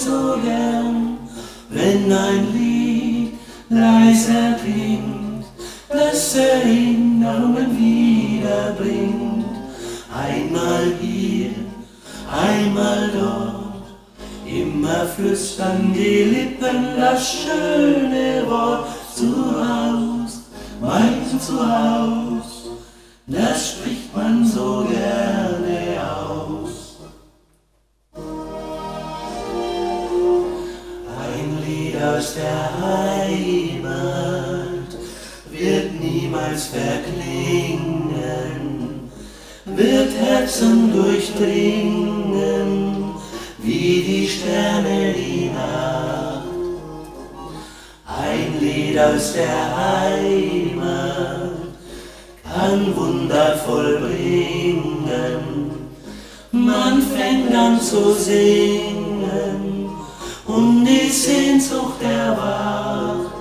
so gern, wenn ein Lied leise klingt, das Erinnerungen wiederbringt. Einmal hier, einmal dort, immer flüstern die Lippen das schöne Wort. Zuhaus, mein Zuhaus, das spricht man so gerne aus. Ein Lied aus der Heimat wird niemals verklingen, wird Herzen durchdringen, wie die Sterne die Nacht. Ein Lied aus der Heimat kann Wunder vollbringen. Man fängt an zu singen und die Sehnsucht erwacht.